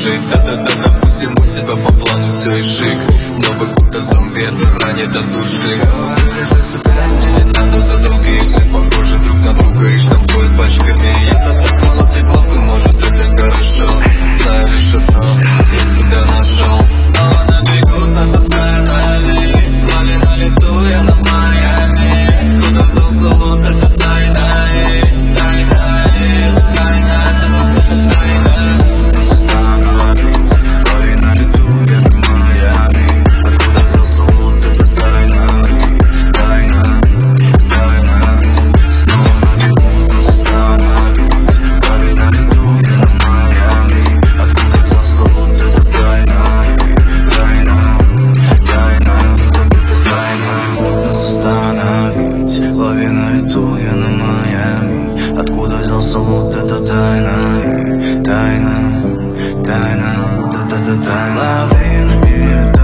жить. Да-да-да, допустим, у тебя по плану все и шик. Новый год, а зомби это ранит от души. Не надо за других, все похожи друг на друга и штампуют пачками. Я-то так мало ты главы, может это хорошо. Знаю лишь одно, я себя нашел. Снова на бегу, на Слали на лету, я на Майами. Куда взял золото, это тайна. Лови на лету, я на Майами. Откуда взялся лут, это тайна. Тайна, тайна, тайна. Лови на берег.